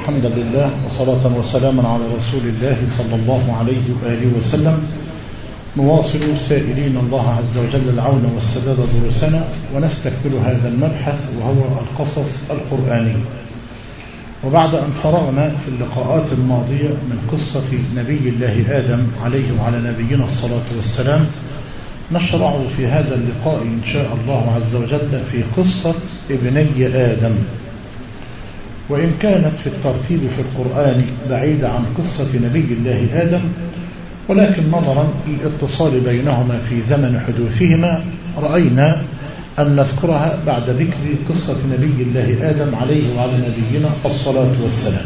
الحمد لله وصلاة وسلاما على رسول الله صلى الله عليه وآله وسلم. نواصل سائلين الله عز وجل العون والسداد دروسنا، ونستكمل هذا المبحث وهو القصص القرآني. وبعد أن فرغنا في اللقاءات الماضية من قصة نبي الله آدم عليه وعلى نبينا الصلاة والسلام، نشرع في هذا اللقاء إن شاء الله عز وجل في قصة ابني آدم. وإن كانت في الترتيب في القرآن بعيدة عن قصة نبي الله آدم، ولكن نظرا للاتصال بينهما في زمن حدوثهما رأينا أن نذكرها بعد ذكر قصة نبي الله آدم عليه وعلى نبينا الصلاة والسلام.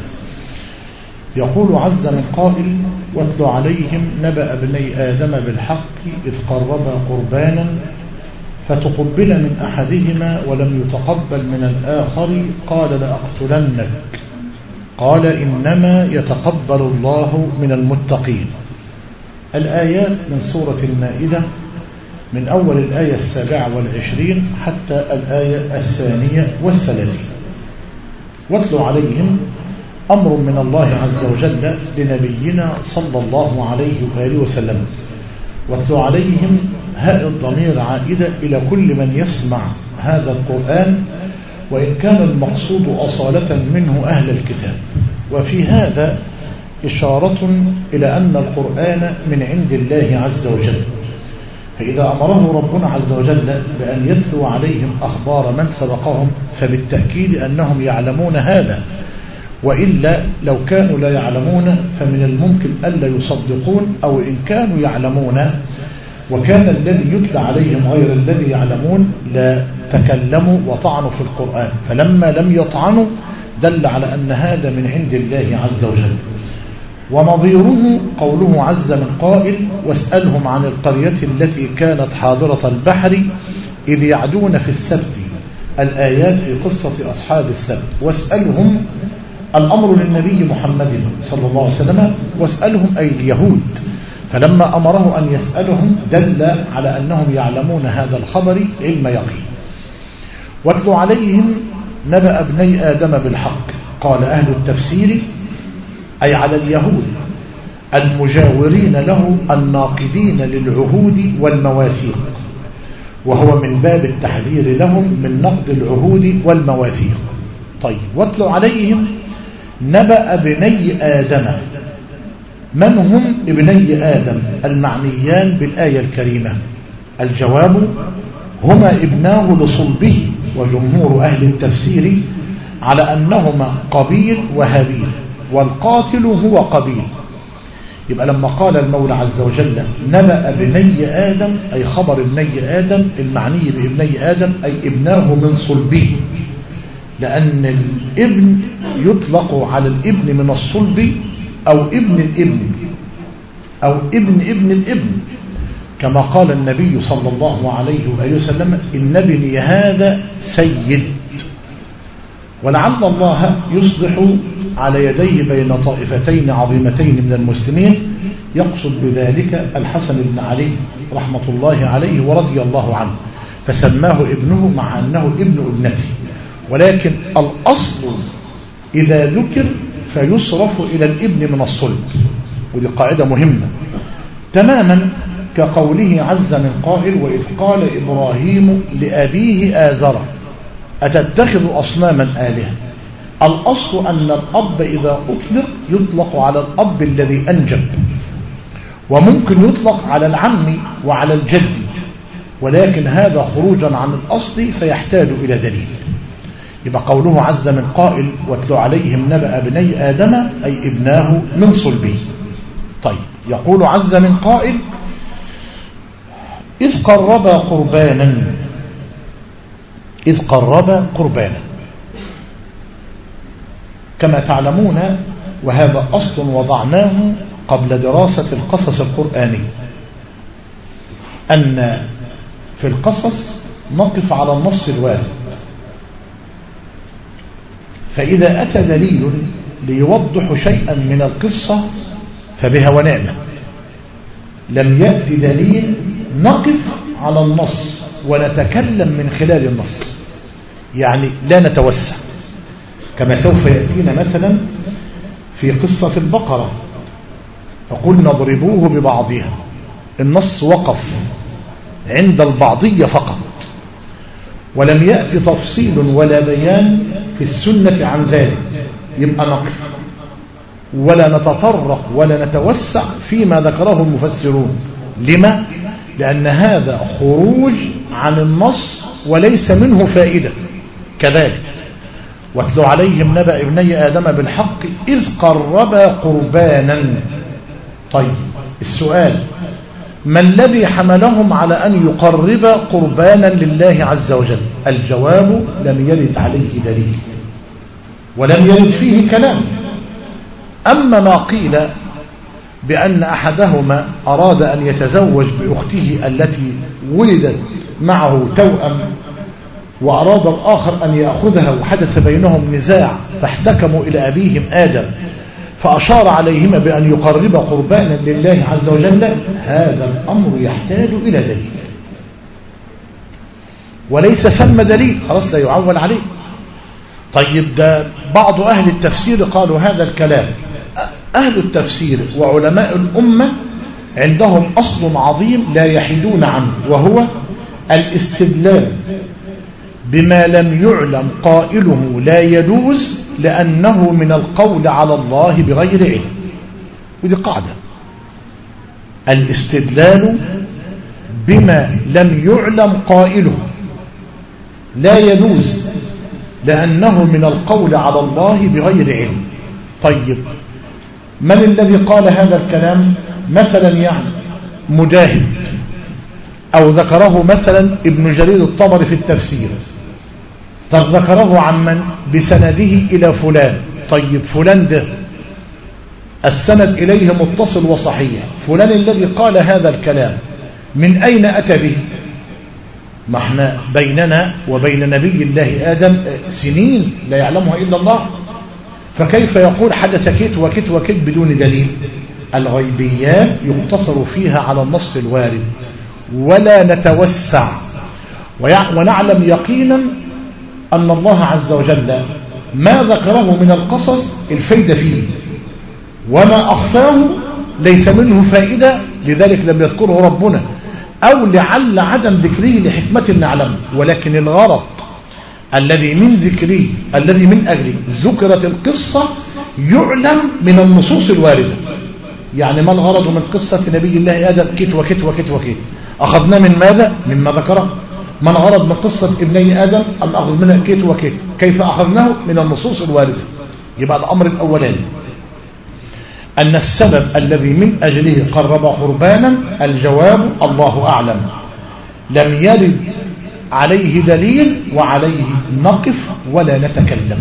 يقول عز من قائل: واتل عليهم نبأ ابني آدم بالحق إذ قربا قربانا فتقبل من أحدهما ولم يتقبل من الآخر قال لأقتلنك قال إنما يتقبل الله من المتقين. الآيات من سورة المائدة من أول الآية 27 حتى الآية 32. واتل عليهم أمر من الله عز وجل لنبينا صلى الله عليه وآله وسلم. واتل عليهم هاء الضمير عائدة إلى كل من يسمع هذا القرآن، وإن كان المقصود أصالة منه أهل الكتاب. وفي هذا إشارة إلى أن القرآن من عند الله عز وجل، فإذا أمره ربنا عز وجل بأن يتلو عليهم أخبار من سبقهم فبالتأكيد أنهم يعلمون هذا، وإلا لو كانوا لا يعلمون فمن الممكن ألا يصدقون، أو إن كانوا يعلمون وكان الذي يتلى عليهم غير الذي يعلمون لا تكلموا وطعنوا في القرآن، فلما لم يطعنوا دل على أن هذا من عند الله عز وجل. ونظيره قوله عز من قائل: واسألهم عن القرية التي كانت حاضرة البحر إذ يعدون في السبت. الآيات في قصة أصحاب السبت. واسألهم الأمر للنبي محمد صلى الله عليه وسلم، واسألهم أي اليهود، فلما أمره أن يسألهم دل على أنهم يعلمون هذا الخبر علم يقين. واتل عليهم نبأ ابني آدم بالحق. قال أهل التفسير أي على اليهود المجاورين له الناقضين للعهود والمواثيق، وهو من باب التحذير لهم من نقض العهود والمواثيق. طيب، واتل عليهم نبأ ابني آدم. من هم ابني آدم المعنيان بالآية الكريمة؟ الجواب: هما ابناه لصلبه، وجمهور أهل التفسير على أنهما قابيل وهابيل، والقاتل هو قابيل. يبقى لما قال المولى عز وجل نبأ ابني آدم أي خبر ابني آدم، المعني بابني آدم أي ابناه من صلبه، لأن الابن يطلق على الابن من الصلب أو ابن الابن أو ابن ابن الابن، كما قال النبي صلى الله عليه وآله وسلم: إن ابني هذا سيد. ولعل الله يصلح على يديه بين طائفتين عظيمتين من المسلمين، يقصد بذلك الحسن بن علي رحمة الله عليه ورضي الله عنه، فسماه ابنه مع أنه ابن ابنته. ولكن الأصل إذا ذكر فيصرف إلى الابن من الصلب، ودي قاعدة مهمة تماما، كقوله عز من قائل: وإذ قال إبراهيم لأبيه آزر أتتخذ أصناما آلهة. الأصل أن الأب إذا أطلق يطلق على الأب الذي أنجب، وممكن يطلق على العم وعلى الجد، ولكن هذا خروجا عن الأصل فيحتاج إلى دليل. يبقى قوله عز من قائل: واتل عليهم نبأ ابني آدم أي ابناه من صلبه. طيب، يقول عز من قائل: إذ قربا قربانا. إذ قربا قربانا، كما تعلمون، وهذا أصل وضعناه قبل دراسة القصص القرآني، أن في القصص نقف على النص الوارد، فإذا أتى دليل ليوضح شيئا من القصة فبها ونعمة. لم يأتي دليل نقف على النص ونتكلم من خلال النص، يعني لا نتوسع، كما سوف يأتينا مثلا في قصة البقرة، فقلنا اضربوه ببعضها. النص وقف عند البعضية فقط، ولم يأتي تفصيل ولا بيان في السنة عن ذلك، يبقى نقف ولا نتطرق ولا نتوسع فيما ذكره المفسرون. لما؟ لأن هذا خروج عن النص وليس منه فائدة. كذلك واتل عليهم نبأ ابني آدم بالحق إذ قربا قربانا. طيب السؤال: ما الذي حملهم على أن يقربا قربانا لله عز وجل؟ الجواب: لم يرد عليه دليل ولم يرد فيه كلام. أما ما قيل بأن أحدهما أراد أن يتزوج بأخته التي ولدت معه توأم، وأراد الآخر أن يأخذها، وحدث بينهم نزاع فاحتكموا إلى أبيهم آدم فأشار عليهما بأن يقرب قربانا لله عز وجل، هذا الأمر يحتاج إلى دليل، وليس ثم دليل، خلاص لا يعول عليه. طيب ده بعض أهل التفسير قالوا هذا الكلام. أهل التفسير وعلماء الأمة عندهم أصل عظيم لا يحيدون عنه، وهو الاستدلال بما لم يعلم قائله لا يجوز لأنه من القول على الله بغير علم. ودي قاعدة: الاستدلال بما لم يعلم قائله لا يجوز لأنه من القول على الله بغير علم. طيب من الذي قال هذا الكلام؟ مثلا يعني مجاهد، أو ذكره مثلا ابن جرير الطبري في التفسير. طب ذكره عن من؟ بسنده إلى فلان. طيب فلان ده السند إليه متصل وصحيح، فلان الذي قال هذا الكلام من أين أتى به؟ ما احنا بيننا وبين نبي الله آدم سنين لا يعلمها إلا الله، فكيف يقول حدث كت وكت وكت بدون دليل؟ الغيبيات يقتصر فيها على النص الوارد ولا نتوسع، ونعلم يقينا أن الله عز وجل ما ذكره من القصص الفايدة فيه، وما أخفاه ليس منه فائدة، لذلك لم يذكره ربنا، أو لعل عدم ذكره لحكمة نعلم. ولكن الغرض الذي من ذكره، الذي من أجله ذكرت القصة، يعلم من النصوص الواردة. يعني ما الغرض من قصة نبي الله آدم كت وكت وكت وكت؟ أخذنا من ماذا؟ مما ذكره. ما الغرض من قصة ابني آدم؟ أن أخذ منها كت وكت. كيف أخذناه؟ من النصوص الواردة. يبقى الأمر الأولاني أن السبب الذي من أجله قرب قربانا، الجواب الله أعلم، لم يرد عليه دليل، وعليه نقف ولا نتكلم.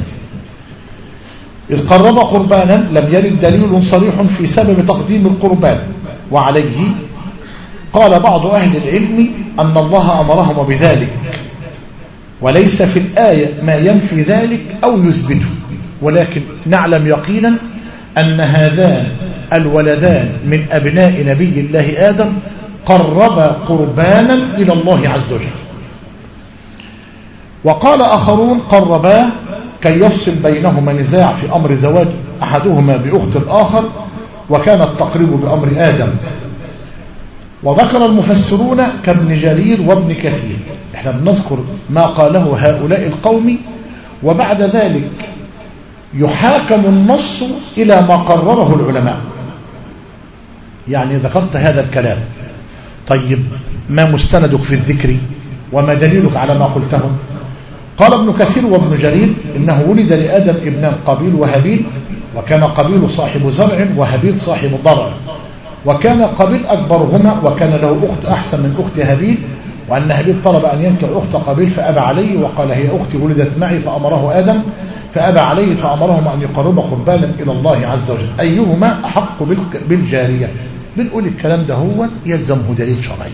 إذ قرب قربانا لم يرد دليل صريح في سبب تقديم القربان، وعليه قال بعض أهل العلم أن الله أمرهم بذلك، وليس في الآية ما ينفي ذلك أو يثبته، ولكن نعلم يقينا أن هذان الولدان من أبناء نبي الله آدم قربا قربانا إلى الله عز وجل. وقال آخرون قرباه كي يفصل بينهما نزاع في أمر زواج أحدهما بأخت الآخر، وكان التقريب بأمر آدم. وذكر المفسرون كابن جرير وابن كثير. احنا بنذكر ما قاله هؤلاء القوم، وبعد ذلك يحاكم النص إلى ما قرره العلماء. يعني ذكرت هذا الكلام، طيب ما مستندك في الذكر وما دليلك على ما قلته؟ قال ابن كثير وابن جرير إنه ولد لآدم ابنان قابيل وهابيل، وكان قابيل صاحب زرع وهابيل صاحب ضرع، وكان قابيل أكبرهما، وكان له أخت أحسن من أخت هابيل، وأن هابيل طلب أن ينكح أخت قابيل فأبى عليه، وقال هي أختي ولدت معي، فأمره آدم فأبى عليه، فأمرهما أن يقرب قربانا إلى الله عز وجل، أيهما أحق بالجارية. بنقول الكلام ده هو يلزمه دليل شرعي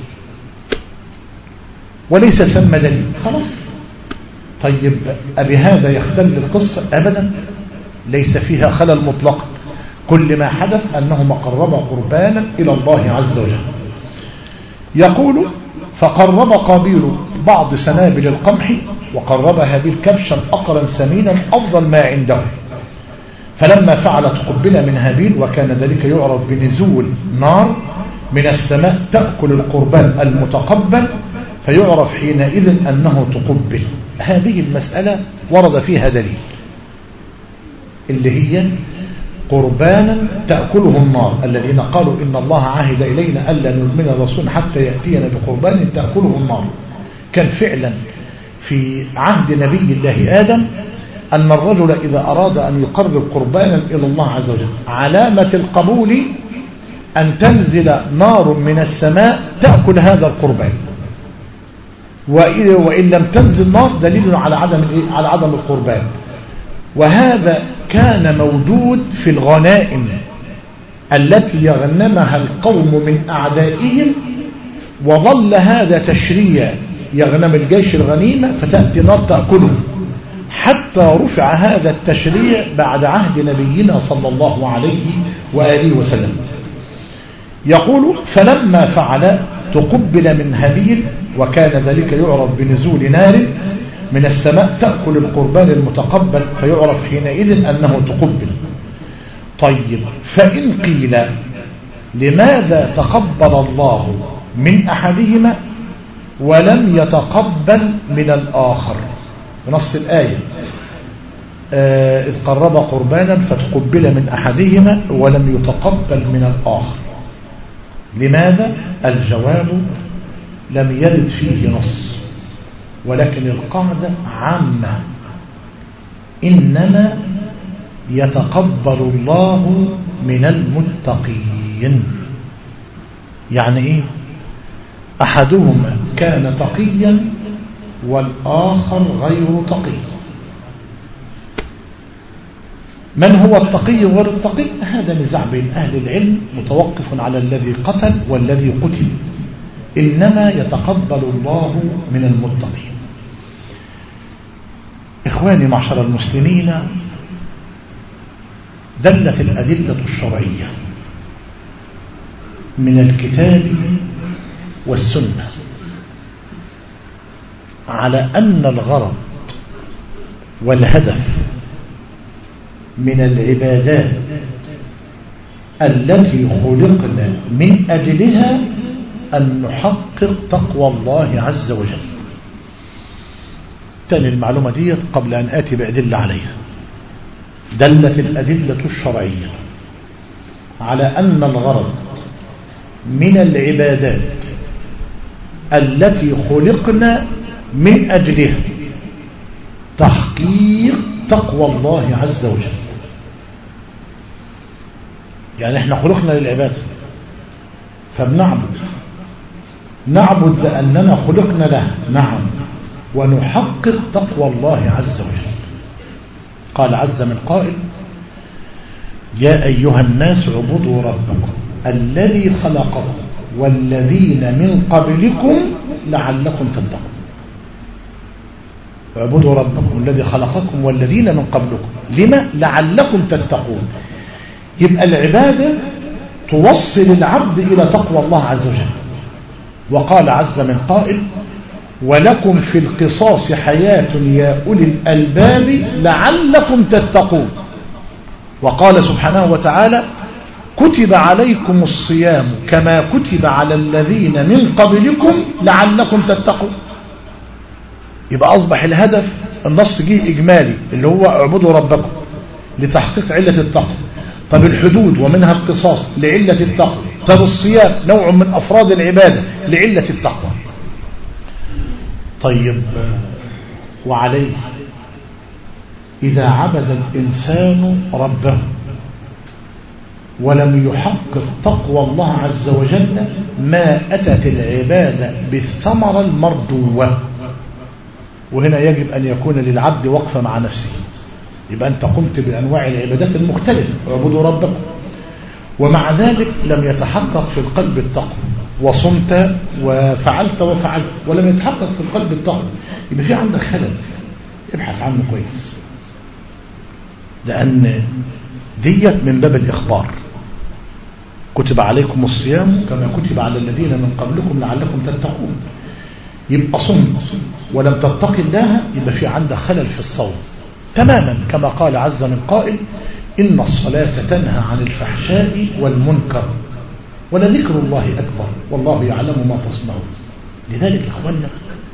وليس ثم دليل، خلاص. طيب أبهذا يختل القصة؟ أبدا، ليس فيها خلل مطلق، كل ما حدث أنهما قربا قربانا إلى الله عز وجل. يقول فقرب قابيل بعض سنابل القمح وقرب هابيل كبشا أقرا سمينا أفضل ما عنده. فلما فعل تقبل من هابيل، وكان ذلك يعرف بنزول نار من السماء تأكل القربان المتقبل، فيعرف حينئذ أنه تقبل. هذه المسألة ورد فيها دليل، اللي هي قربانا تأكله النار. الذين قالوا إن الله عهد إلينا ألا نؤمن الرسول حتى يأتينا بقربان تأكله النار، كان فعلا في عهد نبي الله آدم أن الرجل إذا أراد أن يقرب قربانا إلى الله عز وجل علامة القبول أن تنزل نار من السماء تأكل هذا القربان، وإن لم تنزل نار دليل على عدم القربان. وهذا كان موجود في الغنائم التي يغنمها القوم من أعدائهم، وظل هذا تشريع، يغنم الجيش الغنيمة فتأتي نار تأكله، حتى رفع هذا التشريع بعد عهد نبينا صلى الله عليه وآله وسلم. يقول فلما فعل تقبل من هابيل، وكان ذلك يعرف بنزول نار من السماء تأكل القربان المتقبل، فيعرف حينئذ أنه تقبل. طيب، فإن قيل لماذا تقبل الله من أحدهما ولم يتقبل من الآخر؟ بنص الآية إذ قرب قربانا فتقبل من أحدهما ولم يتقبل من الآخر. لماذا؟ الجواب لم يرد فيه نص، ولكن القاعدة عامة، إنما يتقبل الله من المتقين. يعني إيه؟ أحدهما كان تقيا والآخر غير تقي. من هو التقي وغير التقي؟ هذا نزاع بين أهل العلم متوقف على الذي قتل والذي قتل، إنما يتقبل الله من المتقين. إخواني معشر المسلمين، دلت الأدلة الشرعية من الكتاب والسنة على أن الغرض والهدف من العبادات التي خلقنا من أجلها أن نحقق تقوى الله عز وجل. تاني المعلومة دي قبل أن آتي بأدلة عليها. دلت الأدلة الشرعية على أن الغرض من العبادات التي خلقنا من أجلها تحقيق تقوى الله عز وجل. يعني احنا خلقنا للعبادة نعبد لأننا خلقنا له، نعم، ونحقق تقوى الله عز وجل. قال عز من قائل: يا أيها الناس اعبدوا ربكم الذي خلقكم والذين من قبلكم لعلكم تتقون. اعبدوا ربكم الذي خلقكم والذين من قبلكم، لما؟ لعلكم تتقون. يبقى العبادة توصل العبد إلى تقوى الله عز وجل. وقال عز من قائل: ولكم في القصاص حياة يا أولي الألباب لعلكم تتقون. وقال سبحانه وتعالى: كتب عليكم الصيام كما كتب على الذين من قبلكم لعلكم تتقون. يبقى أصبح الهدف، النص جه إجمالي اللي هو اعبدوا ربكم لتحقيق علة التقوى. طب الحدود ومنها القصاص لعلة التقوى. طب الصيام نوع من أفراد العبادة لعلة التقوى. طيب، وعليه إذا عبد الإنسان ربه ولم يحقق تقوى الله عز وجل ما أتت العبادة بالثمرة المرجوة. وهنا يجب أن يكون للعبد وقفة مع نفسه. يبقى أنت قمت بأنواع العبادات المختلفة، اعبدوا ربكم، ومع ذلك لم يتحقق في القلب التقوى، وصمت وفعلت ولم يتحقق في القلب التقوى، يبقى في عندك خلل، ابحث عنه كويس، لأن ديت من باب الإخبار. كتب عليكم الصيام كما كتب على الذين من قبلكم لعلكم تتقون. يبقى صمت ولم تتق الله، يبقى في عندك خلل في الصوم تماما، كما قال عز من قائل: إن الصلاة تنهى عن الفحشاء والمنكر ولذكر الله أكبر والله يعلم ما تصنعون. لذلك يا إخواننا،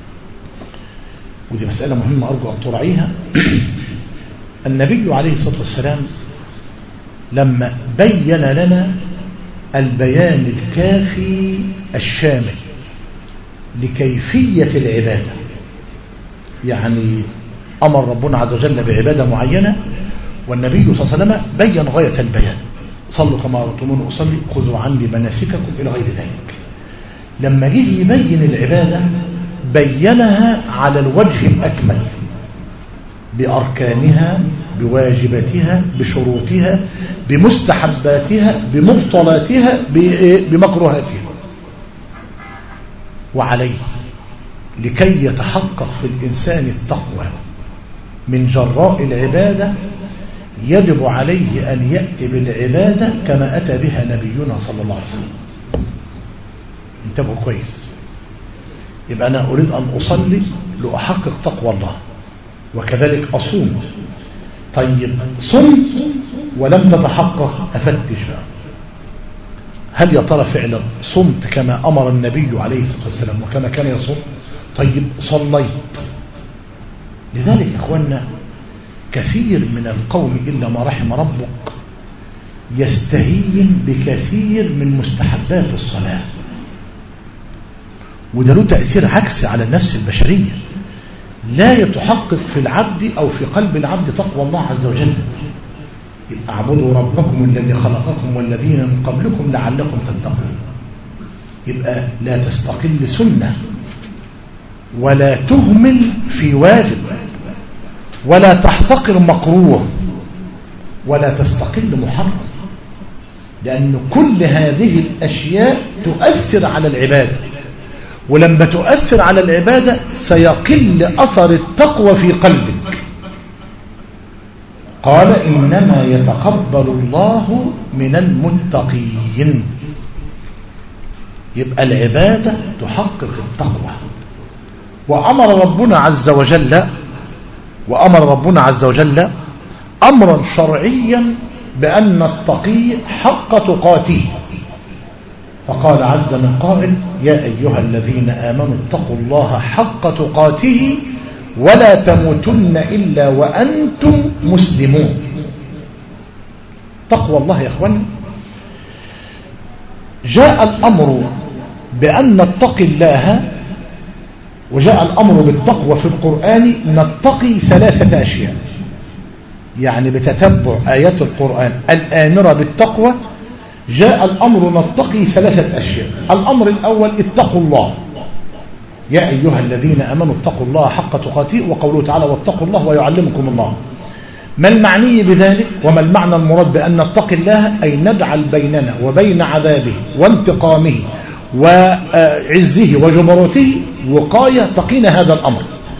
ودي مسألة مهمة أرجو أن تراعيها، النبي عليه الصلاة والسلام لما بين لنا البيان الكافي الشامل لكيفية العبادة، يعني أمر ربنا عز وجل بعبادة معينة، والنبي صلى الله عليه وسلم بين غاية البيان: صلوا كما رأيتموني أصلي خذوا عني مناسككم إلى غير ذلك. لما جه يبين العبادة بينها على الوجه الأكمل، بأركانها، بواجباتها، بشروطها، بمستحباتها، بمبطلاتها، بمكروهاتها. وعليه لكي يتحقق في الإنسان التقوى من جراء العبادة يجب عليه أن يأتي بالعبادة كما أتى بها نبينا صلى الله عليه وسلم. انتبهوا كويس. يبقى أنا أريد أن أصلي لأحقق تقوى الله، وكذلك أصوم. طيب صمت ولم تتحقق، أفتش بقى، هل يا ترى فعلا صمت كما أمر النبي عليه الصلاة والسلام وكما كان يصوم؟ طيب صليت. لذلك يا إخواننا كثير من القوم إلا ما رحم ربك يستهين بكثير من مستحبات الصلاة، وده له تأثير عكسي على النفس البشرية، لا يتحقق في العبد أو في قلب العبد تقوى الله عز وجل. يبقى اعبدوا ربكم الذي خلقكم والذين من قبلكم لعلكم تتقون. يبقى لا تستقل سنة ولا تهمل في واجب ولا تحتقر مكروه ولا تستقل محرم، لأن كل هذه الأشياء تؤثر على العبادة، ولما تؤثر على العبادة سيقل أثر التقوى في قلبك. قال: إنما يتقبل الله من المتقين. يبقى العبادة تحقق التقوى. وأمر ربنا عز وجل أمرا شرعيا بأن التقي حق تقاته، فقال عز من قائل: يا أيها الذين آمنوا اتقوا الله حق تقاته ولا تموتن إلا وأنتم مسلمون. تقوى الله يا أخوان، جاء الأمر بأن نتقي الله، وجاء الأمر بالتقوى في القرآن نتقي 3 أشياء، يعني بتتبع آيات القرآن الآمرة بالتقوى جاء الأمر نتقي 3 أشياء. الأمر الأول: اتقوا الله، يا أيها الذين آمنوا اتقوا الله حق تقاته، وقوله تعالى: واتقوا الله ويعلمكم الله. ما المعني بذلك وما المعنى المراد بأن نتقي الله؟ أي نجعل بيننا وبين عذابه وانتقامه وعزه وجبروته وقاية تقينا هذا الأمر.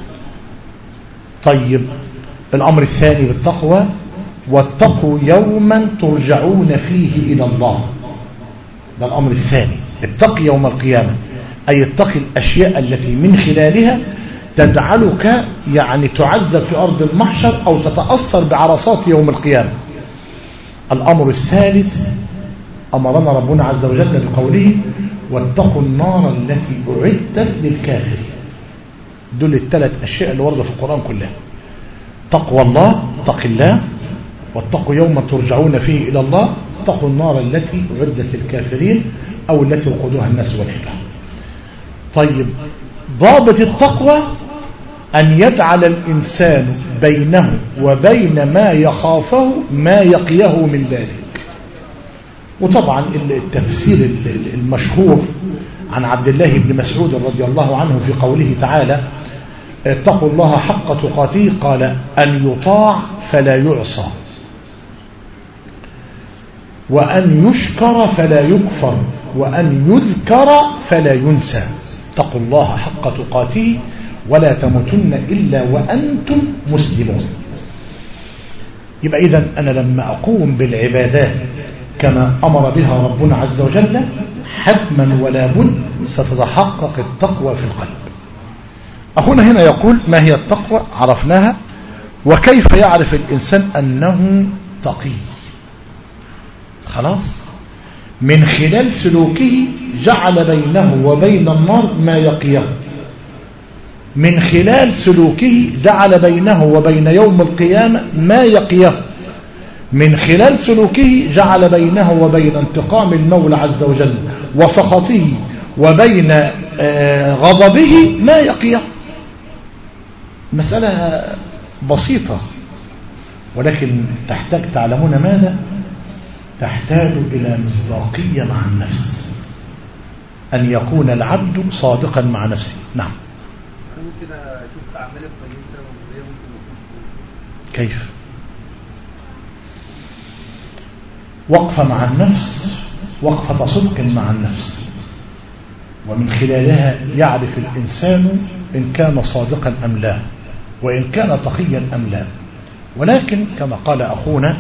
طيب الأمر الثاني بالتقوى: واتقوا يوما ترجعون فيه إلى الله. ده الأمر الثاني، اتقي يوم القيامة، أي اتقي الأشياء التي من خلالها تجعلك يعني تعذب في أرض المحشر أو تتأثر بعرصات يوم القيامة. الأمر الثالث: أمرنا ربنا عز وجل بقوله: واتقوا النار التي أعدت للكافرين. دول ال3 أشياء اللي وردوا في القرآن كلها: تقوى الله، اتق الله، واتقوا يوما ترجعون فيه إلى الله، اتقوا النار التي أعدت للكافرين أو التي وقودها الناس والحجارة. طيب ضابط التقوى أن يجعل الإنسان بينه وبين ما يخافه ما يقيه من ذلك. وطبعا التفسير المشهور عن عبد الله بن مسعود رضي الله عنه في قوله تعالى: اتقوا الله حق تقاته، قال: أن يطاع فلا يعصى، وأن يشكر فلا يكفر، وأن يذكر فلا ينسى. اتقوا الله حق تقاته ولا تموتن إلا وأنتم مسلمون. يبقى إذن أنا لما أقوم بالعبادات كما أمر بها ربنا عز وجل حتما ولا بد ستتحقق التقوى في القلب. أخونا هنا يقول ما هي التقوى؟ عرفناها. وكيف يعرف الإنسان أنه تقي؟ خلاص، من خلال سلوكه جعل بينه وبين النار ما يقيه، من خلال سلوكه جعل بينه وبين يوم القيامة ما يقيه، من خلال سلوكه جعل بينه وبين انتقام المولى عز وجل وسخطه وبين غضبه ما يقيه. مسألة بسيطة، ولكن تحتاج تعلمون ماذا؟ تحتاج إلى مصداقية مع النفس، أن يكون العبد صادقا مع نفسه. نعم. ممكن أشوف أعمالي كويسة وهي ممكن ما تكونش كويسة. كيف؟ وقفة مع النفس، وقفة صدق مع النفس، ومن خلالها يعرف الإنسان إن كان صادقا أم لا، وإن كان تقيا أم لا. ولكن كما قال أخونا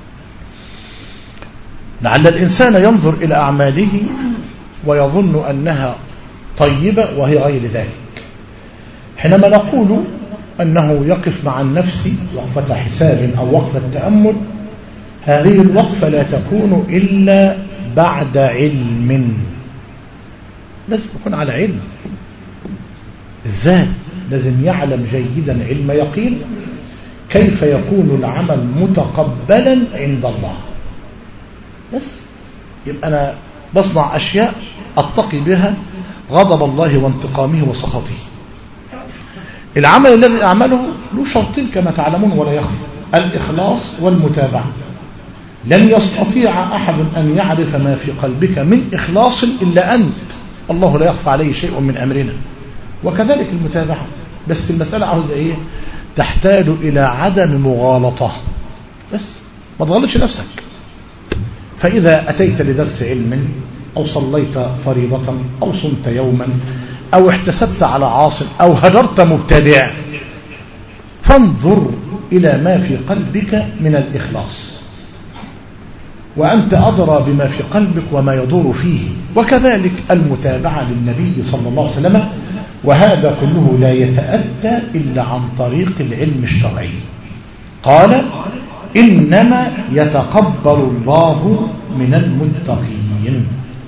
لعل الإنسان ينظر إلى أعماله ويظن أنها طيبة وهي غير ذلك. حينما نقول أنه يقف مع النفس وقفة حساب أو وقفة تأمل، هذه الوقفة لا تكون إلا بعد علم، لازم يكون على علم. إزاي؟ لازم يعلم جيدا علم يقين كيف يكون العمل متقبلا عند الله. بس يبقى أنا بصنع أشياء أتقي بها غضب الله وانتقامه وسخطه. العمل الذي أعمله له شرطين كما تعلمون ولا يخفى: الإخلاص والمتابعة. لن يستطيع أحد أن يعرف ما في قلبك من إخلاص إلا أنت، الله لا يخفى عليه شيء من أمرنا. وكذلك المتابعة، بس المسألة عاوزة إيه؟ تحتاج إلى عدم مغالطة، بس ما تغلطش نفسك. فإذا أتيت لدرس علم أو صليت فريضة أو صمت يوما أو احتسبت على عاص أو هجرت مبتدع، فانظر إلى ما في قلبك من الإخلاص، وأنت أدرى بما في قلبك وما يدور فيه. وكذلك المتابعة للنبي صلى الله عليه وسلم، وهذا كله لا يتأتى إلا عن طريق العلم الشرعي. قال: إنما يتقبل الله من المتقين.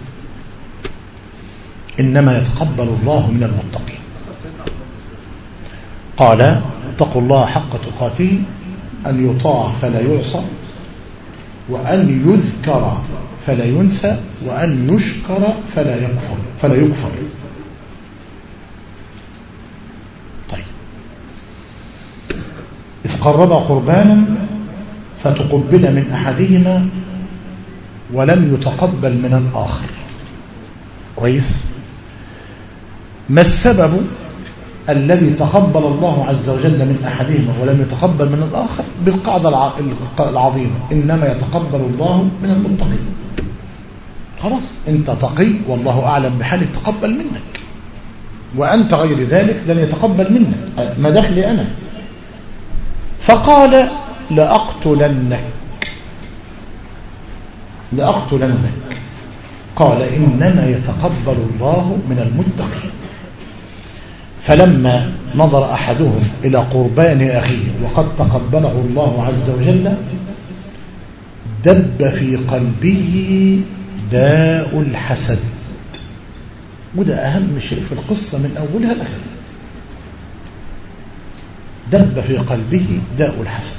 إنما يتقبل الله من المتقين. قال: اتقوا الله حق تقاته، أن يطاع فلا يعصى، وأن يذكر فلا ينسى، وأن يشكر فلا يكفر. طيب، إذ قرب قربانا فتقبل من أحدهما ولم يتقبل من الآخر. كويس؟ ما السبب الذي تقبل الله عز وجل من أحدهما ولم يتقبل من الآخر؟ بالقاعدة العظيمة: إنما يتقبل الله من المتقين. خلاص، أنت تقي والله أعلم بحال يتقبل منك، وأنت غير ذلك لن يتقبل منك. ما دخلي أنا؟ فقال: لأقتلنك. قال: إنما يتقبل الله من المتقين. فلما نظر أحدهم إلى قربان أخيه وقد تقبله الله عز وجل، دب في قلبه داء الحسد. وده أهم شيء في القصة من أولها لآخرها. دب في قلبه داء الحسد.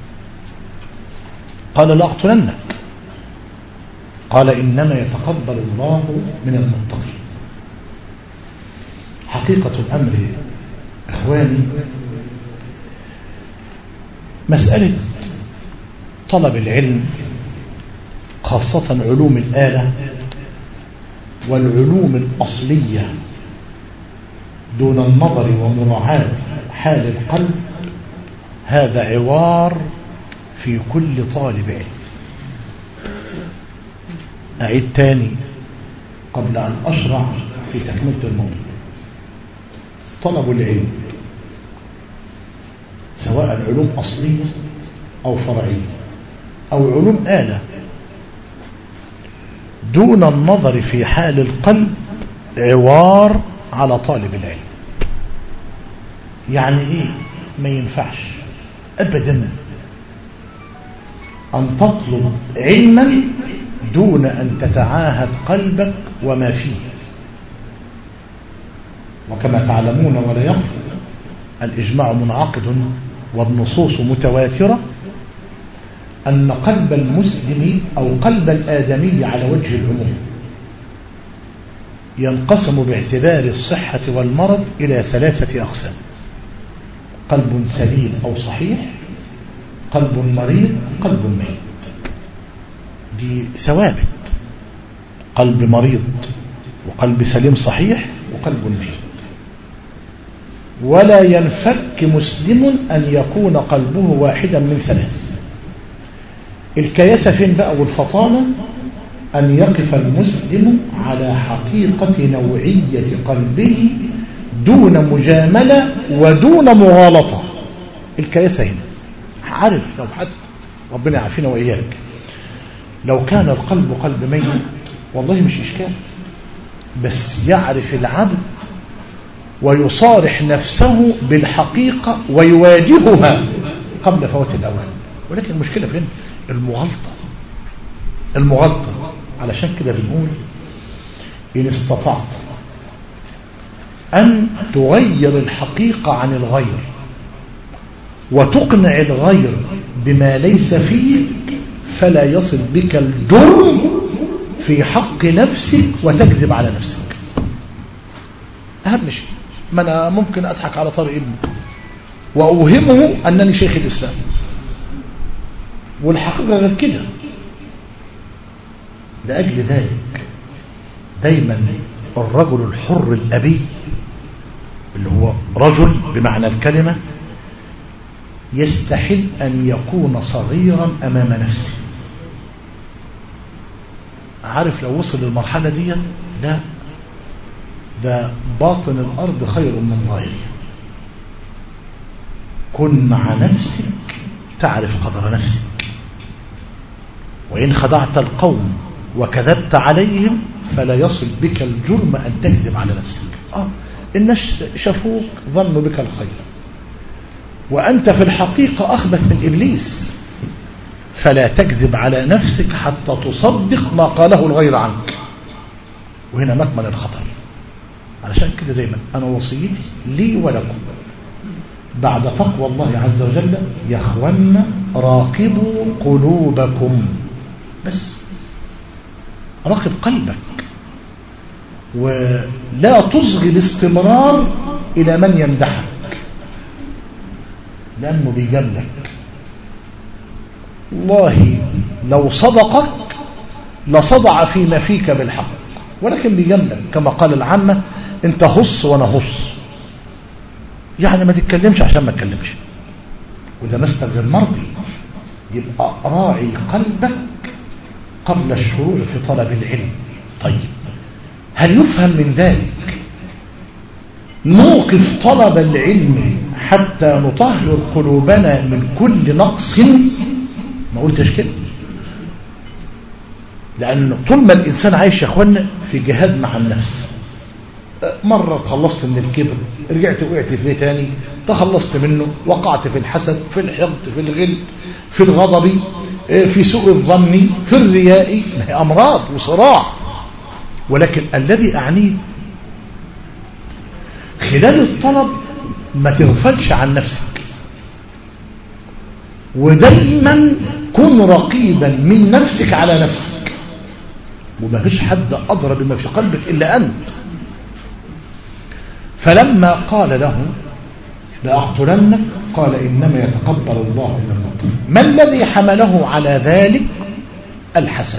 قال: لأقتلنك. قال: إنما يتقبل الله من المتقين. حقيقة الأمر إخواني، مسألة طلب العلم، خاصة علوم الآلة والعلوم الأصلية، دون النظر ومراعاة حال القلب، هذا عوار في كل طالب علم. أعيد تاني قبل أن أشرع في تكملة الموضوع: طلب العلم سواء علوم أصلية أو فرعية أو علوم آلة، دون النظر في حال القلب عوار على طالب العلم. يعني ايه؟ ما ينفعش ابدا ان تطلب علما دون ان تتعاهد قلبك وما فيه. وكما تعلمون ولا يخفى الإجماع منعقد والنصوص متواترة أن قلب المسلم أو قلب الآدمي على وجه العموم ينقسم باعتبار الصحة والمرض إلى 3 أقسام: قلب سليم أو صحيح، قلب مريض، قلب ميت. دي ثوابت: قلب مريض، وقلب سليم صحيح، وقلب ميت. ولا ينفك مسلم أن يكون قلبه واحدا من 3. الكياسة فين بقى والفطانة؟ أن يقف المسلم على حقيقة نوعية قلبه دون مجاملة ودون مغالطة. الكياسة هنا. عارف لو حد ربنا يعافينا وإياك لو كان القلب قلب ميت والله مش إشكال، بس يعرف العبد ويصارح نفسه بالحقيقة ويواجهها قبل فوات الأوان. ولكن المشكلة فين؟ المغالطة. علشان كده بنقول إن استطعت أن تغير الحقيقة عن الغير وتقنع الغير بما ليس فيك فلا يصل بك الجرم في حق نفسك وتكذب على نفسك. أهم شيء. ما أنا ممكن أضحك على طارق ابني وأوهمه أنني شيخ الإسلام والحقيقة غير كده. لأجل ذلك دايما الرجل الحر الأبي اللي هو رجل بمعنى الكلمة يستحل أن يكون صغيرا أمام نفسه. عارف لو وصل للمرحلة دي لا، ده باطن الأرض خير من ظاهرها. كن مع نفسك تعرف قدر نفسك. وإن خدعت القوم وكذبت عليهم فلا يصل بك الجرم أن تكذب على نفسك. الناس شافوك ظنوا بك الخير وأنت في الحقيقة أخبث من إبليس، فلا تكذب على نفسك حتى تصدق ما قاله الغير عنك. وهنا مكمن الخطر. علشان كده دايما أنا وصيتي لي ولكم بعد تقوى الله عز وجل يا اخوانا راقبوا قلوبكم. بس راقب قلبك ولا تصغي باستمرار إلى من يمدحك لأنه بيجاملك. والله لو صدقك لصدع فيما فيك بالحق، ولكن بيجاملك كما قال العامة: انت هص وانا هص. يعني ما تتكلمش عشان ما تتكلمش، وده مستر غير مرضي. يبقى راعي قلبك قبل الشروع في طلب العلم. طيب هل يفهم من ذلك موقف طلب العلم حتى نطهر قلوبنا من كل نقص؟ ما قلتش كده، لأن طول ما الإنسان عايش يا أخوانا في جهاد مع النفس. مرة تخلصت من الكبر، رجعت وقعت في تاني، تخلصت منه، وقعت في الحسد، في الحقد، في الغل، في الغضب، في سوء الظن، في الرياء. ما هي أمراض وصراع. ولكن الذي أعنيه خلال الطلب ما تغفلش عن نفسك، ودايما كن رقيبا من نفسك على نفسك، وما فيش حد أضرب بما في قلبك إلا أنت. فلما قال له لأقتلنك قال إنما يتقبل الله من المتقين. ما الذي حمله على ذلك؟ الحسد.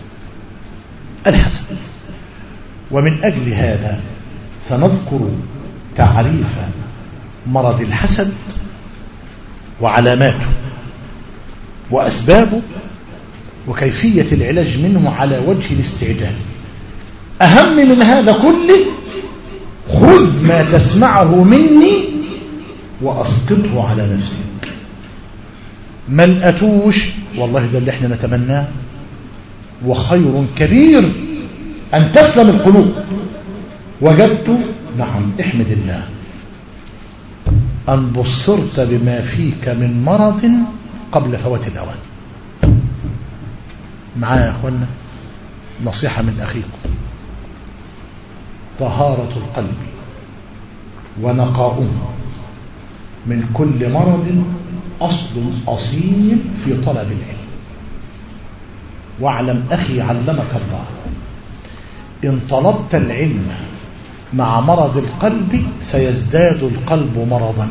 ومن أجل هذا سنذكر تعريف مرض الحسد وعلاماته وأسبابه وكيفية العلاج منه على وجه الاستعجال. أهم من هذا كله خذ ما تسمعه مني وأسقطه على نفسك. ما لقيتوش والله ده اللي احنا نتمناه، وخير كبير أن تسلم القلوب. وجدت نعم احمد الله. أن بصرت بما فيك من مرض قبل فوات الأوان. معايا يا أخوانا نصيحة من أخيكم: طهارة القلب ونقاؤه من كل مرض أصل أصيل في طلب العلم. واعلم أخي علمك الله، إن طلبت العلم مع مرض القلب سيزداد القلب مرضا،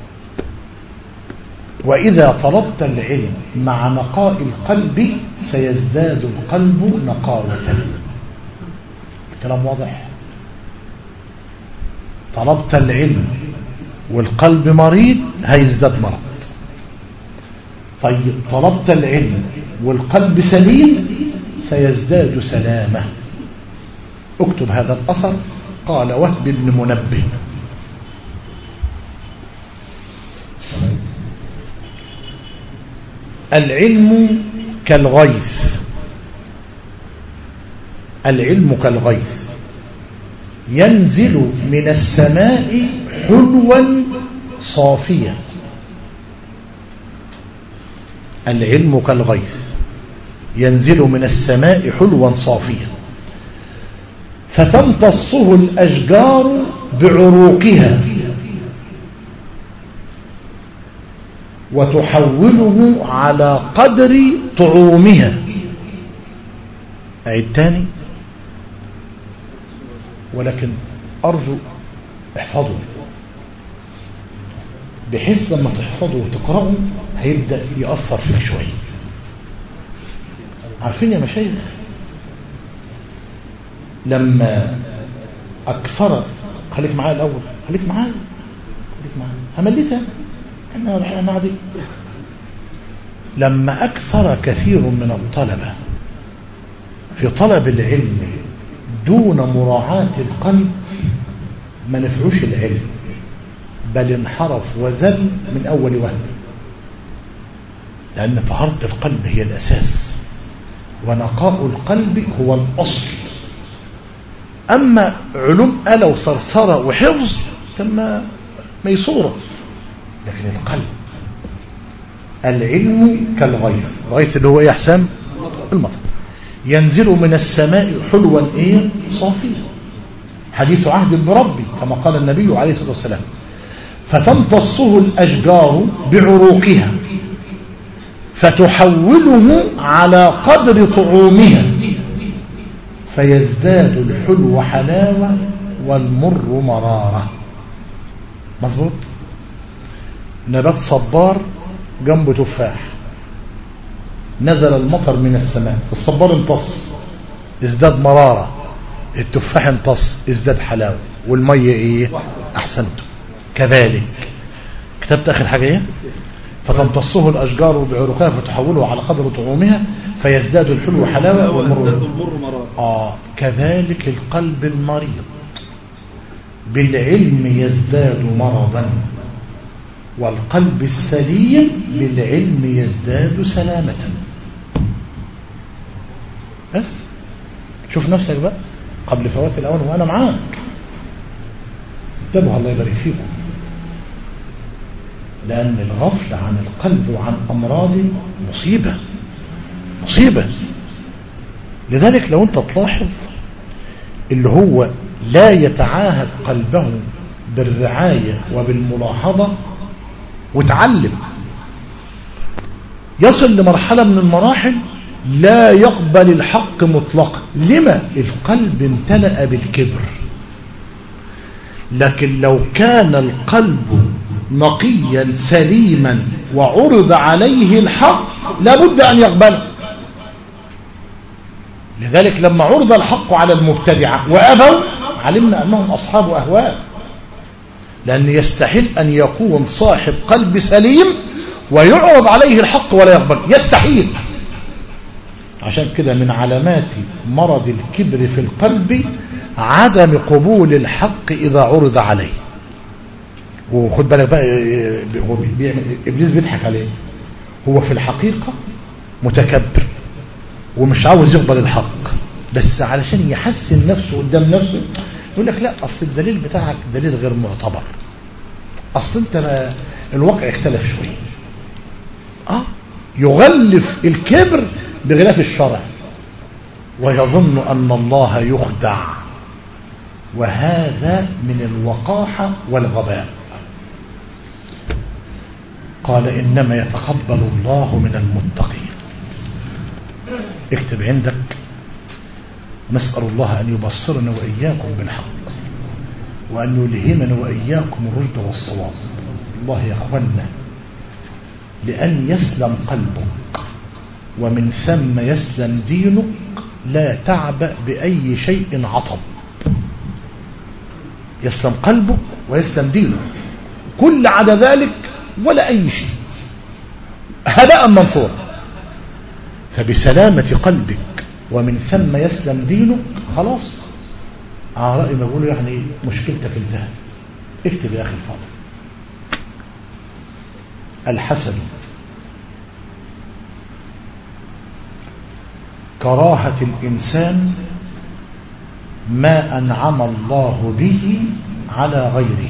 وإذا طلبت العلم مع نقاء القلب سيزداد القلب نقاوة. كلام واضح؟ طلبت العلم والقلب مريض هيزداد مرض. طيب طلبت العلم والقلب سليم سيزداد سلامة. اكتب هذا الأثر. قال وهب بن منبه: العلم كالغيث، العلم كالغيث ينزل من السماء حلوا صافيا. العلم كالغيث ينزل من السماء حلوا صافيا، فتمتصه الأشجار بعروقها وتحوله على قدر طعومها. أعيد تاني، ولكن أرجو احفظوا، بحيث لما تحفظوا وتقرأوا هيبدأ يأثر فيك شوية. عارفين يا مشايخ لما أكثرت، خليك معايا الأول، خليك معايا همليتها احنا قاعدين. لما أكثر كثير من الطلبة في طلب العلم دون مراعاة القلب ما نفعوش العلم، بل انحرف وزل من أول وهله، لأن طهارة القلب هي الأساس ونقاء القلب هو الأصل. أما علوم آلة وصرصرة وحفظ تم ميسورة، لكن القلب العلم كالغيث. الغيث اللي هو ايه يا حسام؟ المطر. ينزل من السماء حلوا ايه؟ صافيا، حديث عهد بربي كما قال النبي عليه الصلاة والسلام. فتمتصه الأشجار بعروقها فتحوله على قدر طعومها فيزداد الحلو حلاوة والمر مرارة. مظبوط؟ نبات صبار جنب تفاح، نزل المطر من السماء، الصبار امتص ازداد مرارة، التفاح امتص ازداد حلاوة، والمية ايه؟ احسنته. كذلك كتبت اخر حاجة ايه؟ فتمتصه الاشجار بعروقها فتحوله على قدر طعومها فيزداد الحلو حلاوة والمر مرارة. كذلك القلب المريض بالعلم يزداد مرضا، والقلب السليم بالعلم يزداد سلامة. بس شوف نفسك بقى قبل فوات الأوان وأنا معاك. انتبهوا الله يبارك فيكم، لأن الغفلة عن القلب وعن أمراضه مصيبة مصيبة. لذلك لو أنت تلاحظ اللي هو لا يتعاهد قلبه بالرعاية وبالملاحظة وتعلم، يصل لمرحلة من المراحل لا يقبل الحق مطلقا. لما؟ القلب امتلأ بالكبر. لكن لو كان القلب نقيا سليما وعرض عليه الحق لابد أن يقبله. لذلك لما عرض الحق على المبتدعة وأبوا علمنا أنهم أصحاب أهواء، لأن يستحيل أن يكون صاحب قلب سليم ويعرض عليه الحق ولا يقبل، يستحيل. عشان كده من علامات مرض الكبر في القلب عدم قبول الحق إذا عرض عليه. وخد بالك بقى، هو بيعمل إبليس بيضحك عليه، هو في الحقيقة متكبر ومش عاوز يقبل الحق، بس علشان يحسن نفسه قدام نفسه يقول لك لا أصل الدليل بتاعك دليل غير معتبر، اصل انت الواقع اختلف شويه. يغلف الكبر بغلاف الشرع ويظن ان الله يخدع، وهذا من الوقاحه والغباء. قال انما يتقبل الله من المتقين. اكتب عندك: نسأل الله أن يبصرنا وإياكم بالحق وأن يلهمنا وإياكم الرشد والصواب. الله يا أخوانا، لأن يسلم قلبك ومن ثم يسلم دينك لا تعبأ بأي شيء عطب. يسلم قلبك ويسلم دينك، كل عدا ذلك ولا أي شيء، هباء منثورا. فبسلامة قلبك ومن ثم يسلم دينك خلاص، على رأي ما بقوله يعني مشكلتك انتهت. اكتب يا أخي الفاضل: الحسد كراهة الإنسان ما أنعم الله به على غيره.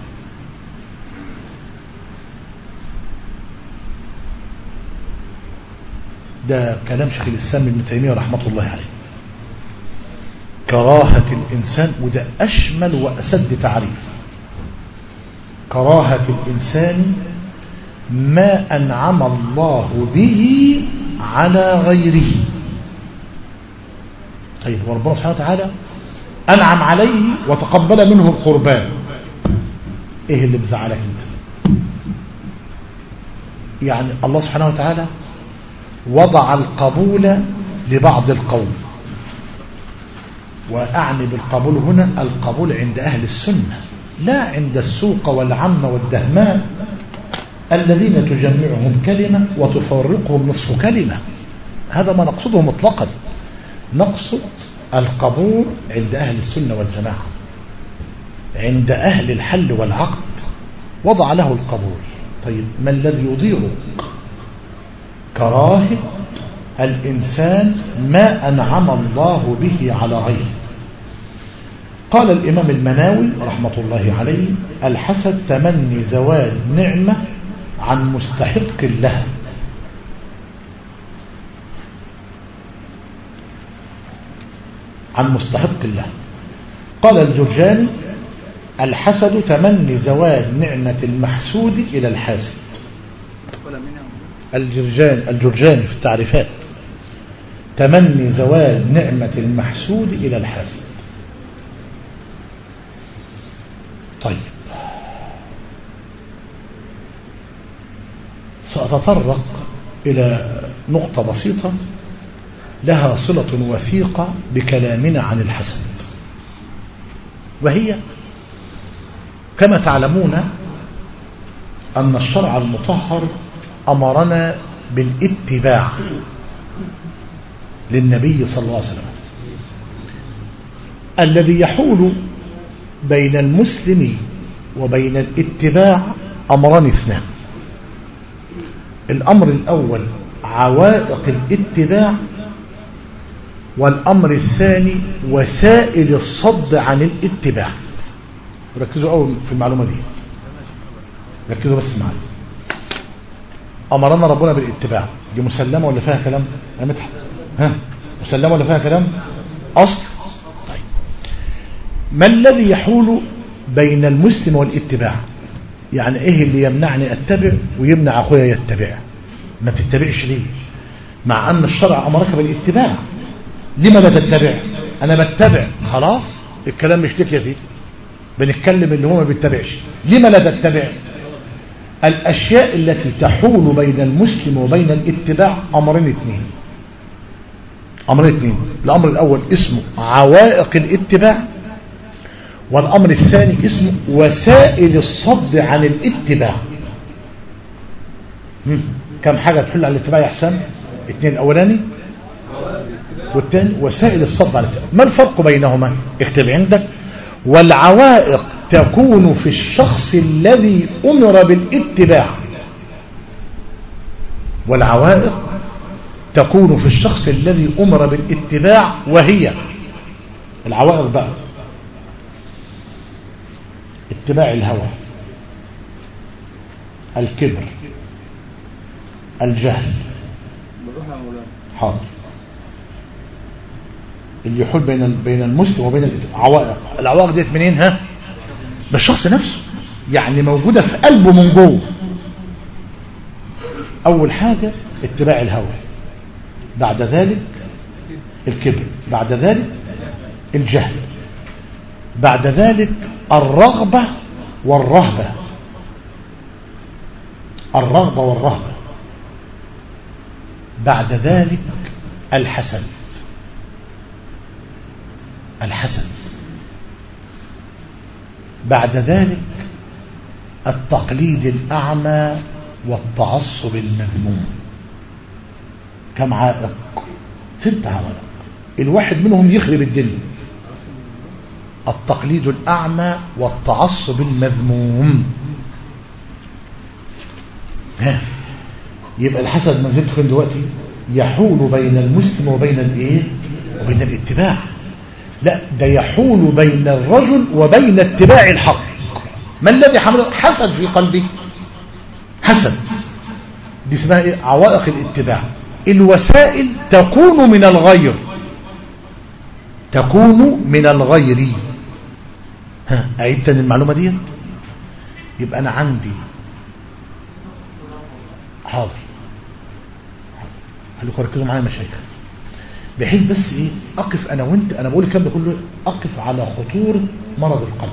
ده كلام شيخ الإسلام ابن تيمية رحمة الله عليه. كراهة الإنسان، وده أشمل وأسد تعريف. كراهة الإنسان ما أنعم الله به على غيره. طيب وربنا سبحانه وتعالى أنعم عليه وتقبل منه القربان، إيه اللي بزعلك أنت؟ يعني الله سبحانه وتعالى وضع القبول لبعض القوم، وأعني بالقبول هنا القبول عند أهل السنة، لا عند السوق والعامة والدهماء الذين تجمعهم كلمة وتفرقهم نصف كلمة. هذا ما نقصده مطلقا. نقصد القبول عند أهل السنة والجماعة، عند أهل الحل والعقد وضع له القبول. طيب ما الذي يضيرك؟ كراهة الإنسان ما أنعم الله به على غيره. قال الإمام المناوي رحمة الله عليه: الحسد تمني زوال نعمة عن مستحق لها. عن مستحق الله. قال الجرجاني: الحسد تمني زوال نعمة المحسود إلى الحاسد. الجرجاني في التعريفات: تمني زوال نعمة المحسود إلى الحاسد. طيب سأتطرق إلى نقطة بسيطة لها صلة وثيقة بكلامنا عن الحسد، وهي كما تعلمون أن الشرع المطهر أمرنا بالاتباع للنبي صلى الله عليه وسلم. الذي يحول بين المسلم وبين الاتباع أمران اثنان: الأمر الأول عوائق الاتباع، والأمر الثاني وسائل الصد عن الاتباع. ركزوا أول في المعلومة دي، ركزوا بس معي. أمرنا ربنا بالاتباع، دي مسلمة ولا فيها كلام؟ يا مدحت مسلمة ولا فيها كلام؟ أصل. طيب ما الذي يحول بين المسلم والاتباع؟ يعني إيه اللي يمنعني أتبع ويمنع أخويا يتبع؟ ما تتبعش ليه؟ مع أن الشرع أمرك بالاتباع، لما لا تتبع؟ أنا بتبع خلاص، الكلام مش لك يا سيدي، بنتكلم اللي هو ما بيتبعش. لما لا تتبع؟ الأشياء التي تحول بين المسلم وبين الاتباع أمرين اثنين. الأمر الأول اسمه عوائق الاتباع، والأمر الثاني اسمه وسائل الصد عن الاتباع. كم حاجة تحل على الاتباع يا حسام؟ اثنين: الأولاني والثاني وسائل الصد عن الاتباع. ما الفرق بينهما؟ اكتب عندك: والعوائق تكون في الشخص الذي أمر بالاتباع. والعوائق تكون في الشخص الذي أمر بالاتباع، وهي العوائق بقى: اتباع الهوى، الكبر، الجهل. حاضر. اللي يحول بين المسلم وبين العوائق. العوائق ديت منين؟ ها، بالشخص نفسه، يعني موجودة في قلبه من جوه. أول حاجة اتباع الهوى، بعد ذلك الكبر، بعد ذلك الجهل، بعد ذلك الرغبة والرهبة. الرغبة والرهبة. بعد ذلك الحسد. الحسد. بعد ذلك التقليد الأعمى والتعصب المذموم. كم عائق؟ 6 عوائق، الواحد منهم يخرب الدنيا. التقليد الأعمى والتعصب المذموم. يبقى الحسد ما زلت فين دلوقتي؟ يحول بين المسلم وبين الايه؟ وبين الاتباع. لا، ده يحول بين الرجل وبين اتباع الحق. ما الذي حمله؟ حسد في قلبه. حسد دي اسمها ايه؟ عوائق الاتباع. الوسائل تكون من الغير، تكون من الغير. أعيد تاني المعلومة دي. يبقى أنا عندي، حاضر، خليكم ركزوا معايا يا مشايخ، بحيث بس ايه اقف انا وانت، انا بقول الكلام ده كله اقف على خطورة مرض القلب.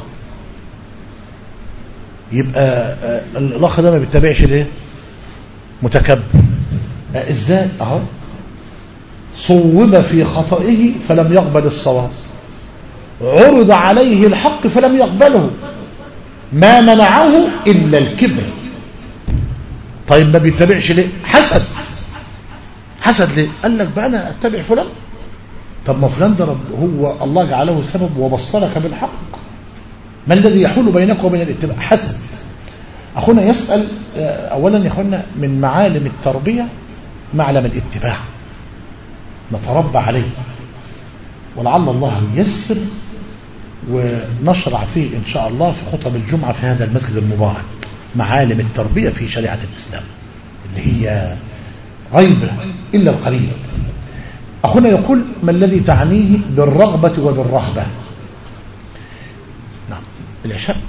يبقى الاخ ده ما بيتبعش ليه؟ متكبر. ازاي؟ اهو صوب في خطئه فلم يقبل الصواب، عرض عليه الحق فلم يقبله، ما منعه الا الكبر. طيب ما بيتبعش ليه؟ حسد. حسد ليه؟ قال لك بقى انا اتبع فلان. طب ما فلان ده هو الله جعله سبب وبصرك بالحق. ما الذي يحول بينك وبين الاتباع؟ حسد. اخونا يسأل اولا يا اخوانا من معالم التربية معلم الاتباع، نتربى عليه، ولعل الله ييسر ونشرع فيه ان شاء الله في خطب الجمعة في هذا المسجد المبارك. معالم التربية في شريعة الإسلام اللي هي غيبة إلا القليل. أخونا يقول ما الذي تعنيه بالرغبة وبالرهبة؟ نعم، العشاء.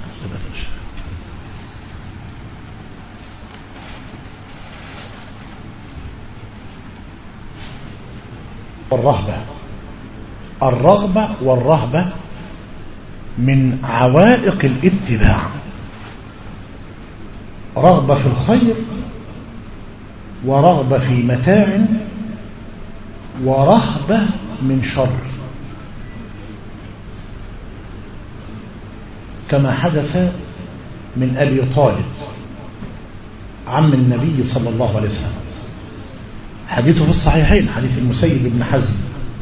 والرهبة. الرغبة والرهبة من عوائق الاتباع. رغبة في الخير، ورغبة في متاع، ورهبة من شر، كما حدث من أبي طالب عم النبي صلى الله عليه وسلم. حديثه في الصحيحين، حديث المسيب بن حزم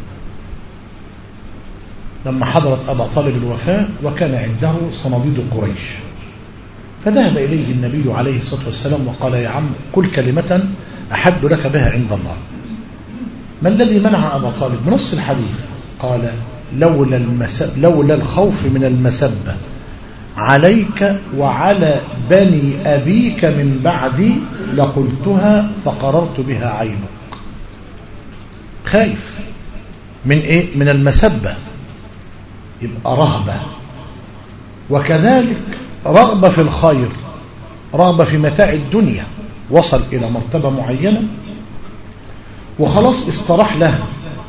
لما حضرت أبا طالب الوفاة وكان عنده صناديد قريش، فذهب إليه النبي عليه الصلاة والسلام وقال يا عم كل كلمة أحد لك بها عند الله. ما الذي منع أبا طالب؟ بنص الحديث قال لولا الخوف من المسبة عليك وعلى بني أبيك من بعدي لقلتها فقررت بها عينك. خايف من إيه؟ من المسبة، يبقى رهبة. وكذلك رغبة في الخير، رغبة في متاع الدنيا، وصل إلى مرتبة معينة وخلاص استراح لها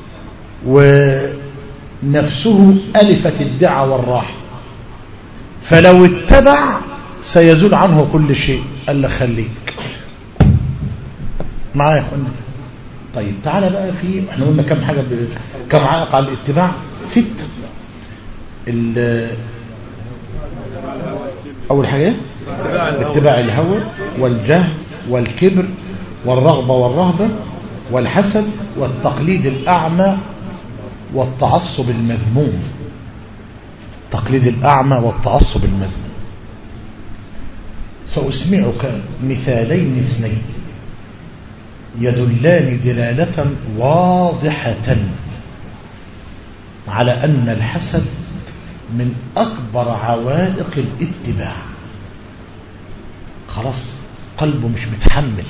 ونفسه ألفت الدعى والراحة، فلو اتبع سيزول عنه كل شيء. قال له خليك معايا يا اخوانا. طيب تعالى بقى في، احنا قلنا كم حاجة، كم عائق على الاتباع؟ 6. أول حاجة اتباع الهوى والجهل والكبر والرغبة والرهبة والحسد والتقليد الأعمى والتعصب المذموم. تقليد الأعمى والتعصب المذموم. سأسمعك مثالين اثنين يدلان دلالة واضحة على أن الحسد من أكبر عوائق الاتباع. خلاص قلبه مش متحمل.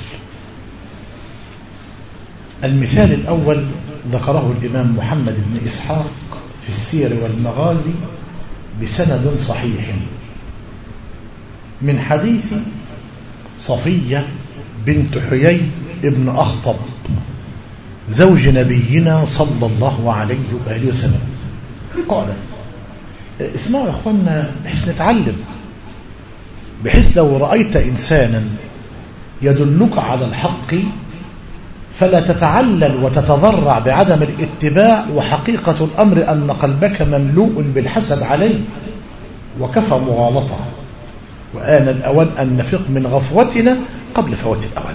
المثال الأول ذكره الإمام محمد بن إسحاق في السير والمغازي بسند صحيح من حديث صفية بنت حيي ابن أخطب زوج نبينا صلى الله عليه وآله وسلم. قال اسمعوا يا أخوانا بحيث نتعلم، بحيث لو رأيت إنسانا يدلك على الحق فلا تتعلل وتتضرع بعدم الاتباع، وحقيقة الأمر أن قلبك مملوء بالحسد عليه وكفى مغالطة، وآن الأوان أن نفق من غفوتنا قبل فوات الأوان.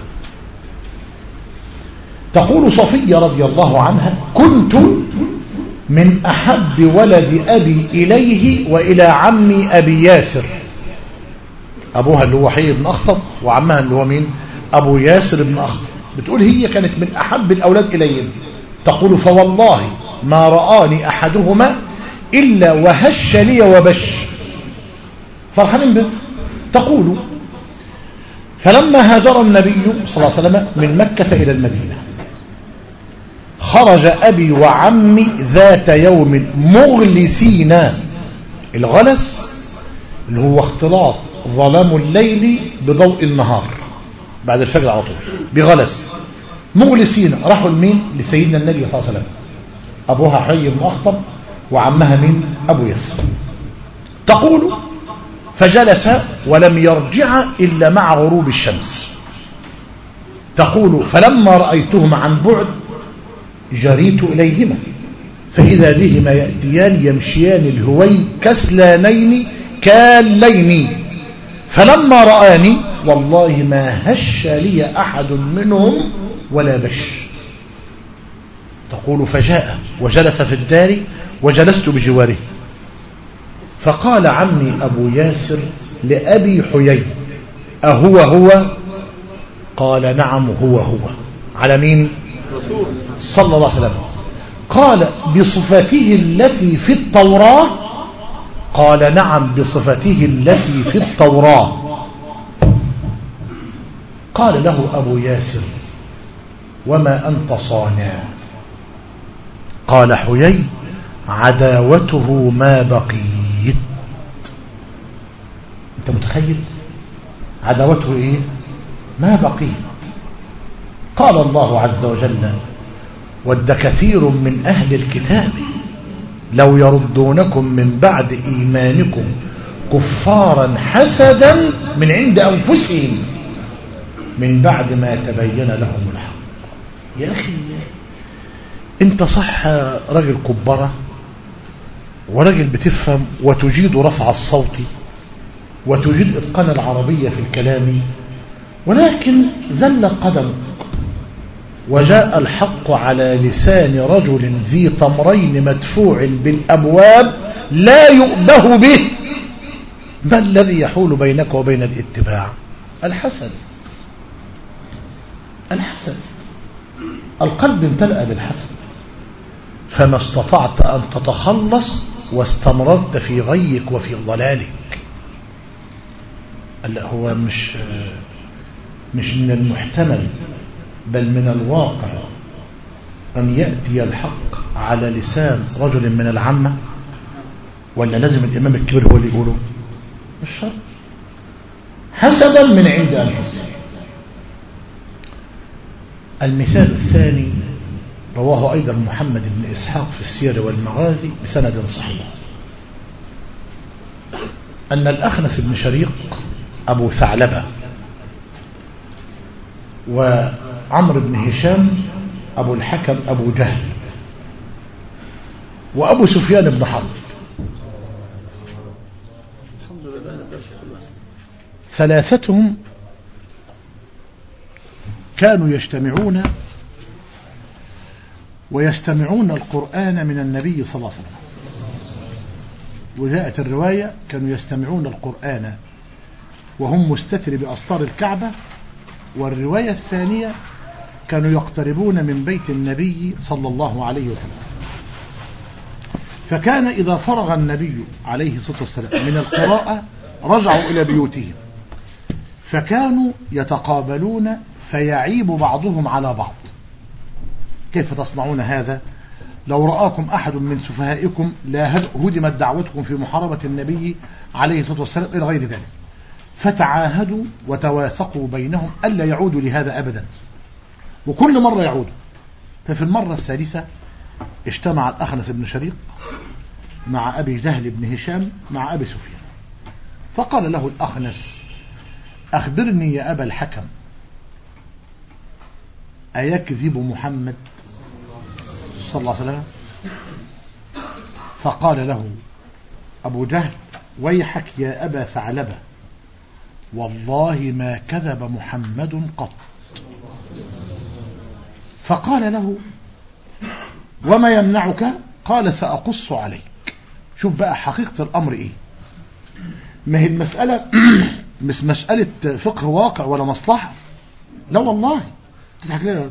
تقول صفية رضي الله عنها: كنت من أحب ولد أبي إليه وإلى عمي أبي ياسر. أبوها اللي هو حي بن أخطب وعمها اللي هو مين؟ أبو ياسر بن أخطب. بتقول هي كانت من أحب الأولاد إليهم. تقول فوالله ما رآني أحدهما إلا وهش لي وبش، فرحانين به. تقول فلما هاجر النبي صلى الله عليه وسلم من مكة إلى المدينة خرج أبي وعمي ذات يوم مغلسين. الغلس اللي هو اختلاط ظلام الليل بضوء النهار بعد الفجر على طول، بغلس. مغلسين راحوا لمين؟ لسيدنا النبي صلى الله عليه وسلم. أبوها حي بن أخطب وعمها مين؟ أبو ياسر. تقول فجلس ولم يرجع إلا مع غروب الشمس. تقول فلما رأيتهما عن بعد جريت إليهما فإذا بهما يأتيان يمشيان الهوين كسلانين كاللين، فلما رآني والله ما هش لي أحد منهم ولا بش. تقول فجاء وجلس في الدار وجلست بجواره، فقال عمي أبو ياسر لأبي حيي: أهو هو؟ قال نعم هو هو. على مين؟ صلى الله عليه وسلم. قال بصفته التي في التوراة؟ قال نعم بصفته التي في التوراة. قال له أبو ياسر: وما أنت صانع؟ قال حيي: عداوته ما بقيت. أنت متخيل عداوته إيه؟ ما بقيت. قال الله عز وجل: ود كثير من أهل الكتاب لو يردونكم من بعد إيمانكم كفارا حسدا من عند أنفسهم من بعد ما تبين لهم الحق. يا أخي أنت صح رجل كبرة ورجل بتفهم وتجيد رفع الصوت وتجيد إتقان العربية في الكلام، ولكن زل قدمك وجاء الحق على لسان رجل ذي تمرين مدفوع بالأبواب لا يؤبه به. ما الذي يحول بينك وبين الاتباع؟ الحسد. الحسد، القلب امتلأ بالحسد، فما استطعت أن تتخلص واستمررت في غيك وفي ضلالك. هو مش من المحتمل بل من الواقع أن يأتي الحق على لسان رجل من العامة، ولا لازم الإمام الكبير هو اللي يقوله؟ مش شرط. حسدا من عند أنفسهم. المثال الثاني رواه أيضا محمد بن إسحاق في السير والمغازي بسند صحيح أن الأخنس بن شريق أبو ثعلبة وعمرو بن هشام أبو الحكم أبو جهل وأبو سفيان بن حرب ثلاثتهم كانوا يجتمعون ويستمعون القرآن من النبي صلى الله عليه وسلم. وجاءت الرواية كانوا يستمعون القرآن وهم مستتر بأسطار الكعبة، والرواية الثانية كانوا يقتربون من بيت النبي صلى الله عليه وسلم. فكان إذا فرغ النبي عليه الصلاة والسلام من القراءة رجعوا إلى بيوتهم فكانوا يتقابلون فيعيب بعضهم على بعض. كيف تصنعون هذا؟ لو رآكم أحد من سفهائكم لا هدمت دعوتكم في محاربة النبي عليه الصلاة والسلام إلى غير ذلك. فتعاهدوا وتواثقوا بينهم ألا يعودوا لهذا أبدا، وكل مرة يعودوا. ففي المرة الثالثة اجتمع الأخنس بن شريق مع أبي جهل بن هشام مع أبي سفيان، فقال له الأخنس: أخبرني يا أبا الحكم، أيكذب محمد صلى الله عليه وسلم؟ فقال له أبو جهل: ويحك يا أبا ثعلبة، والله ما كذب محمد قط. فقال له: وما يمنعك؟ قال: سأقص عليك. شوف بقى حقيقة الأمر إيه. ما هي المسألة مش مسألة فقه واقع ولا مصلحة، لا والله. تضحك ليه؟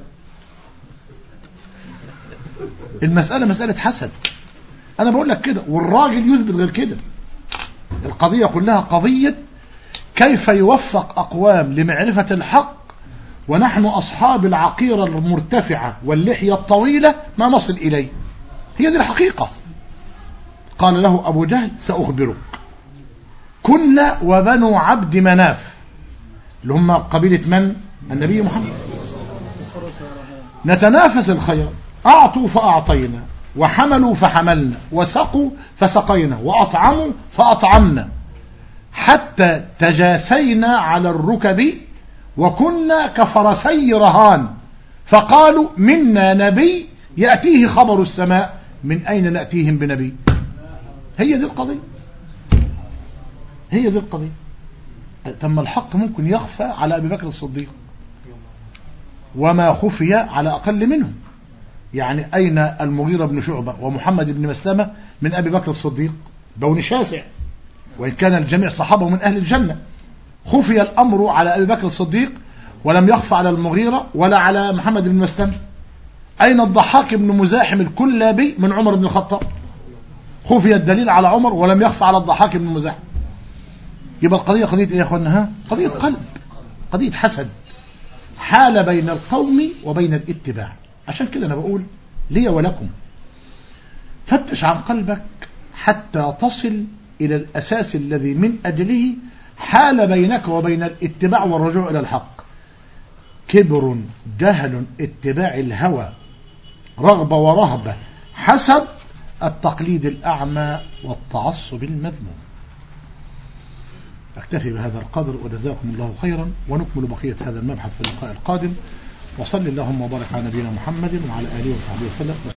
المسألة مسألة حسد. أنا بقول لك كده والراجل يثبت غير كده. القضية كلها قضية كيف يوفق أقوام لمعرفة الحق ونحن أصحاب العقيرة المرتفعة واللحية الطويلة ما نصل إليه. هي دي الحقيقة. قال له أبو جهل: سأخبرك. كنا وبنو عبد مناف اللي هم قبيلة من؟ النبي محمد. نتنافس الخير، أعطوا فأعطينا، وحملوا فحملنا، وسقوا فسقينا، وأطعموا فأطعمنا، حتى تجاثينا على الركب، وكنا كفرسي رهان. فقالوا: منا نبي يأتيه خبر السماء، من أين نأتيهم بنبي؟ هي دي القضية، هي دي القضية. تم الحق ممكن يخفى على أبي بكر الصديق وما خفي على أقل منهم. يعني أين المغيرة بن شعبة ومحمد بن مسلمة من أبي بكر الصديق؟ بون شاسع، وإن كان الجميع صحابه من أهل الجنة. خفي الأمر على أبي بكر الصديق ولم يخفى على المغيرة ولا على محمد بن مسلمة. أين الضحاك بن مزاحم الكلابي من عمر بن الخطاب؟ خفي الدليل على عمر ولم يخفى على الضحاك بن مزاحم. يبقى القضية قضية إيه يا أخوانا؟ قضية قلب، قضية حسد حال بين القوم وبين الاتباع. عشان كده أنا بقول لي ولكم فتش عن قلبك حتى تصل إلى الأساس الذي من أجله حال بينك وبين الاتباع والرجوع إلى الحق. كبر، جهل، اتباع الهوى، رغبة ورهبة، حسد، التقليد الأعمى، والتعصب المذموم. أكتفي بهذا القدر وجزاكم الله خيرا، ونكمل بقية هذا المبحث في اللقاء القادم. وصل اللهم وبارك على نبينا محمد وعلى آله وصحبه وسلم.